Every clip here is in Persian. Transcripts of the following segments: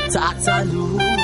تقتلو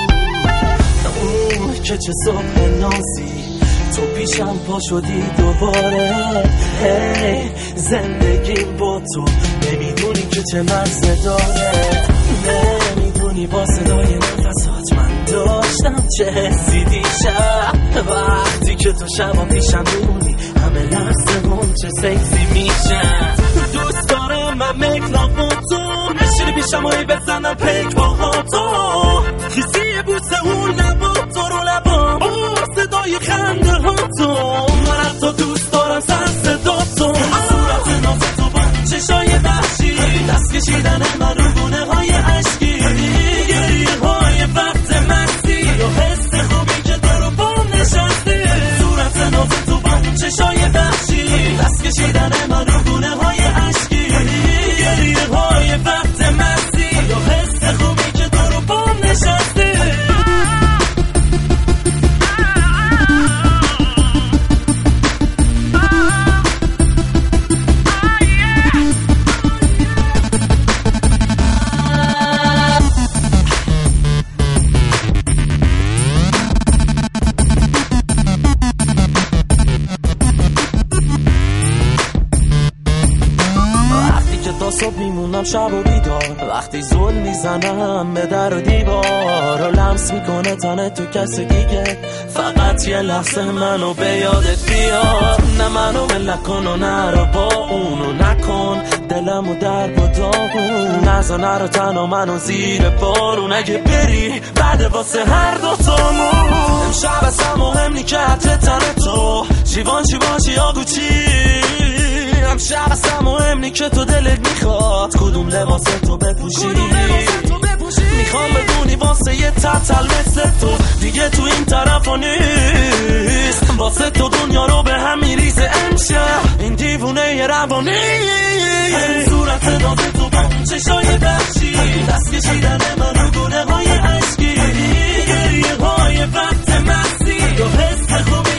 اون که چه صبح نازی تو پیشم پا شدی دوباره. هی زندگیم با تو نمیدونی که چه مزه داره، نمیدونی با صدای نفسات من داشتم چه حسی دیشب. وقتی که تو شبا پیشم میمونی همه لحظمون چه سکسی میشن. دوست دارم من مکلاق با تو نشینی پیشم هایی بزنم پیک با هاتو، خیسی بوسه اون لبا تو رو لبا با صدای خنده هاتو. من از تو دوست دارم سر صدا تو، صورت ناز تو با چشای وحشی، دست کشیدن من رو گونه های عشقی، گریه های وقت مستی و حس خوبی که تو رو با نشستی. صورت ناز تو با چشای وحشی، دست کشیدن من رو گونه های عشقی، گریه های وقت مستی و حس خوبی که تو رو با نشستی. صبح میمونم شب و بیدار، وقتی زل میزنم به در و دیوار و لمس میکنه تنه تو کس دیگه، فقط یه لحظه منو به یادت بیار. نه منو ملک کن و نرو با اونو نکن دلمو در با داغون، نزا نرو تنها منو زیر بارون. اگه بری بعد واسه هر دوتامون امشب اصلا مهم نی که حتی تنه تو شیوان آگو چی. امشب اصلا مهم نی که تو دلت میخواد کدوم لباس تو بپوشی. میخوام بدونی واسه یه تتل مثل تو دیگه تو این طرفا نیست، واسه تو دنیا رو به هم میریزه امشب این دیوونه ی روانی. صورت ناز تو با چشای وحشی، دست کشیدن من رو گونه های عشقی، گریه های وقت مستی و حس خوبی